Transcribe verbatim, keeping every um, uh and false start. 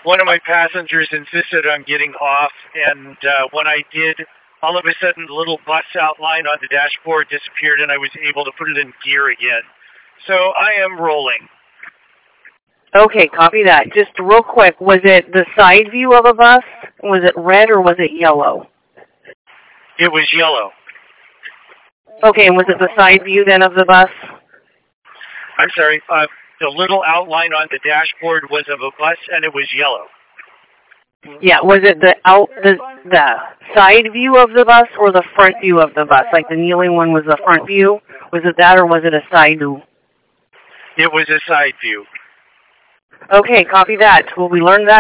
one of my passengers insisted on getting off, and uh, when I did, all of a sudden the little bus outline on the dashboard disappeared, and I was able to put it in gear again. So I am rolling. Okay, copy that. Just real quick, was it the side view of a bus? Was it red or was it yellow? It was yellow. Okay, and was it the side view then of the bus? I'm sorry, uh, the little outline on the dashboard was of a bus, and it was yellow. Yeah, was it the out the the side view of the bus or the front view of the bus? Like the kneeling one was the front view? Was it that or was it a side view? It was a side view. Okay, copy that. Will we learn that?